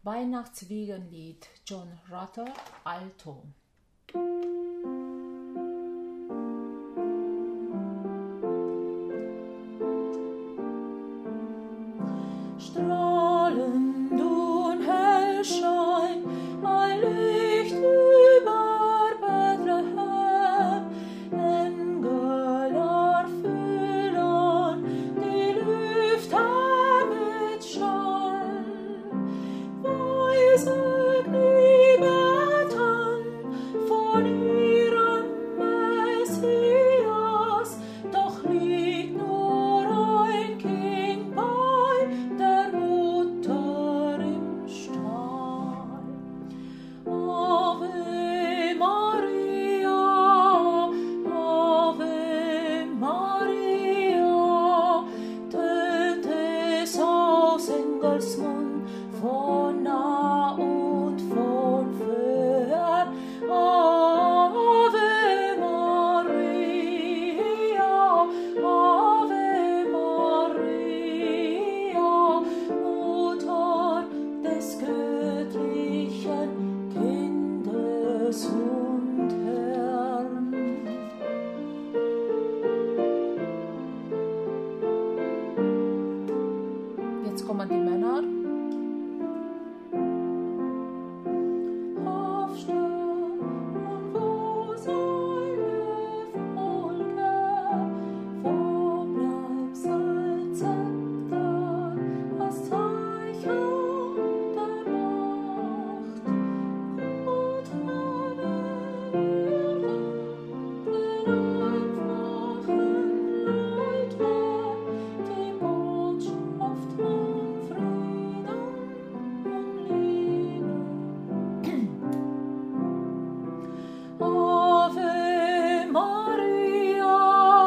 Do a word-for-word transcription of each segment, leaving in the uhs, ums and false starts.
Weihnachtswiegenlied John Rutter Alto. Strahlend und hell scheint ein Licht über Bethlehem, Engel erfüllen die Lüfte mit Schall, weise Kniebeten von ihrem Messias, doch liegt nur ein Kind bei der Mutter im Stall. Ave Maria, Ave Maria, tönt es aus Engels Mund von nah und von fern. Ave Maria, Ave Maria, Mutter des göttlichen Kindes und Herrn. Jetzt kommen die Männer. Aufstehen und wo seine Volke, wo bleibt sein Zepter, als Zeichen der Macht? Mutter der Erde, den einfachen Leute, die Botschaft von Frieden und Liebe. Ave Maria,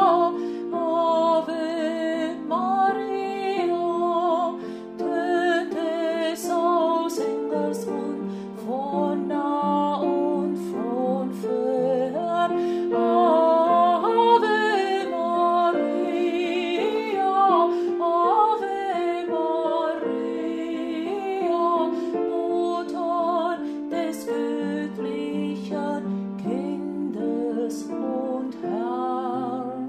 Ave Maria, tönt es aus Engels Mund von nah und von fern. Ave Maria, Ave Maria, Mutter des göttlichen Kindes und Herrn.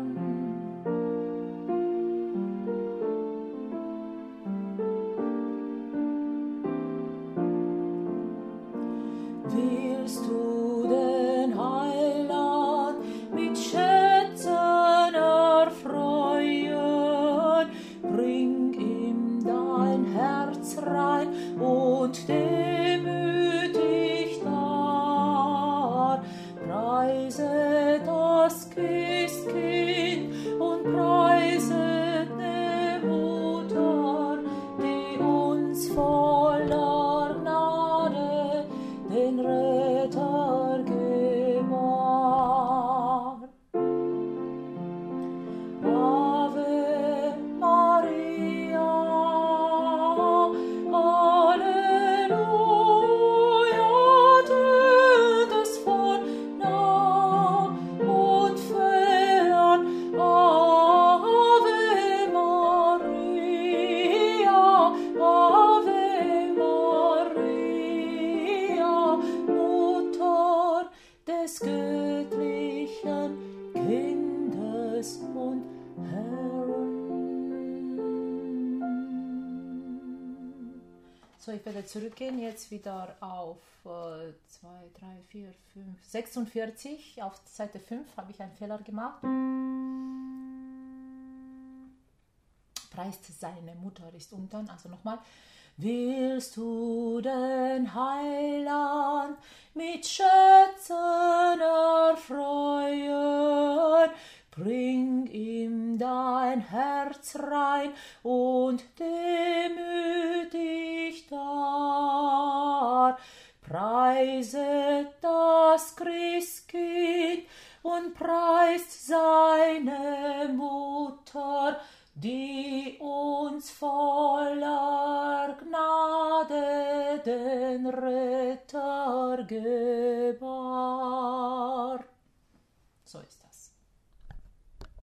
Willst du den Heiland mit Schätzen erfreuen? Bring ihm dein Herz rein und demütig dar. Preise das Christkind und preiset die Mutter, die uns voller Gnade den Retter gebar. Ave Maria, Halleluja, tönt es von nah und fern. Ave Maria, Ave Maria, Mutter des göttlichen Kindes und Herrn. So, ich werde zurückgehen, jetzt wieder auf zwei, drei, vier, fünf, sechsundvierzig. Auf Seite fünf habe ich einen Fehler gemacht. Preist seine Mutter ist unten, also nochmal. Willst du den Heiland mit Schätzen erfreuen? Bring ihm dein Herz rein und demütig dar. Preiset das Christkind und preist seine Mutter, die uns voller Gnade den Retter gebar.